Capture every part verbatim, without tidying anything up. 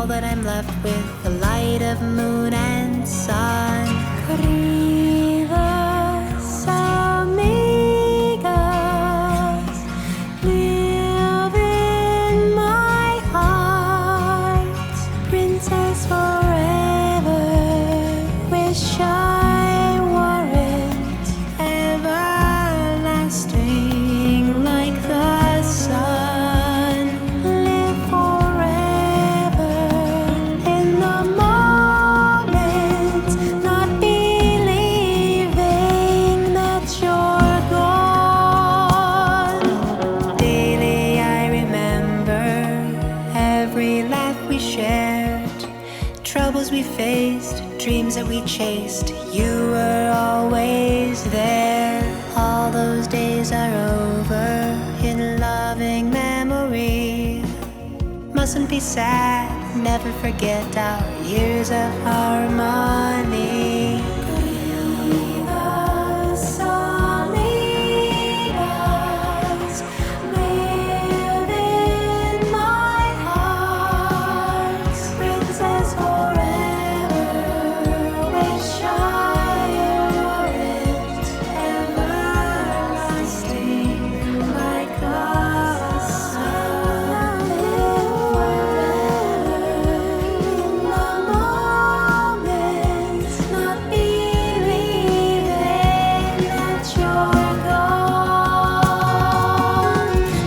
all that I'm left with, the light of moon and sun. Queridas amigas, live in my heart. Princess forever, wish I weren't everlasting like the sun. Live forever in the moment, not believing that you're gone. Daily I remember every laugh we shared, troubles we faced, dreams that we chased. You were always there. All those days are over in loving memory. Mustn't be sad, never forget our years of harmony. Queridas amigas, live in my heart. Princess forever, wish I weren't everlasting like the sun. Live forever in the moment, not believing that you're gone.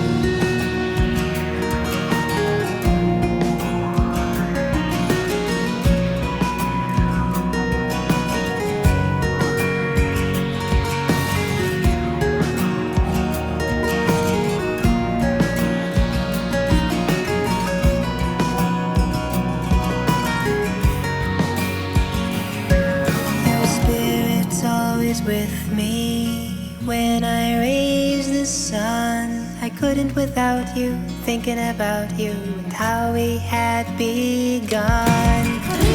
Your spirit's always with me. When I raise the sun, I couldn't without you, thinking about you and how we had begun.